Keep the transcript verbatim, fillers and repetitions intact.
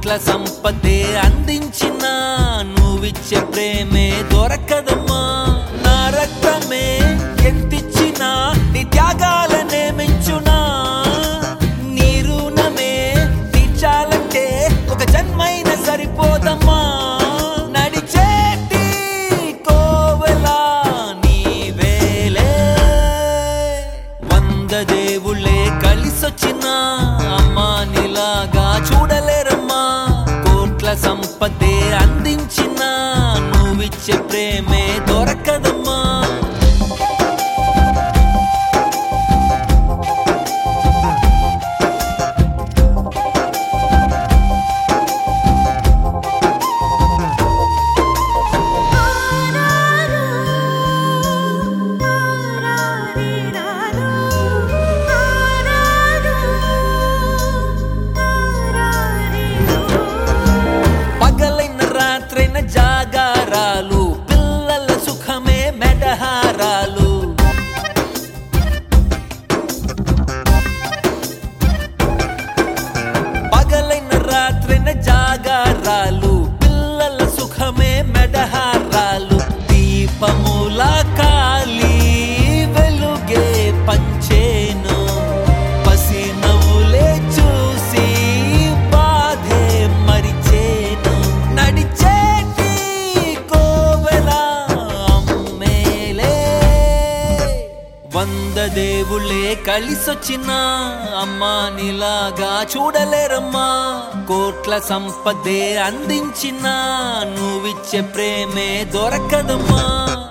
కోట్ల సంపదే అందించిన నువ్విచ్చే ప్రేమే దొరకదమ్మా నా రక్తమే ఎంతిచ్చినా నీ త్యాగాలనే మెంచునా నీ రుణమే తీర్చాలంటే ఒక జన్మైన సరిపోదమ్మా నడిచేటి కోవెలా నీవేలే వంద దేవుళ్ళే కలిసొచ్చిన అమ్మా నీలాగా చూడలేరమ్మా కోట్ల సంపదే అందించిన నువ్విచ్చే ప్రేమే దొరకదమ్మా జాగారాలు పిల్లల సుఖమే మెడహారాలు పగలైన రాత్రైన జాగారాలు పిల్లల సుఖమే మెడహారాలు దీపముల కాలి వెలుగే పంచేను పసి నవ్వులే చూసి బాధే మరిచేను నడిచే వంద దేవుళ్ళే కలిసొచ్చిన అమ్మా నీలాగా చూడలేరమ్మా కోట్ల సంపదే అందించిన నువ్విచ్చే ప్రేమే దొరకదమ్మా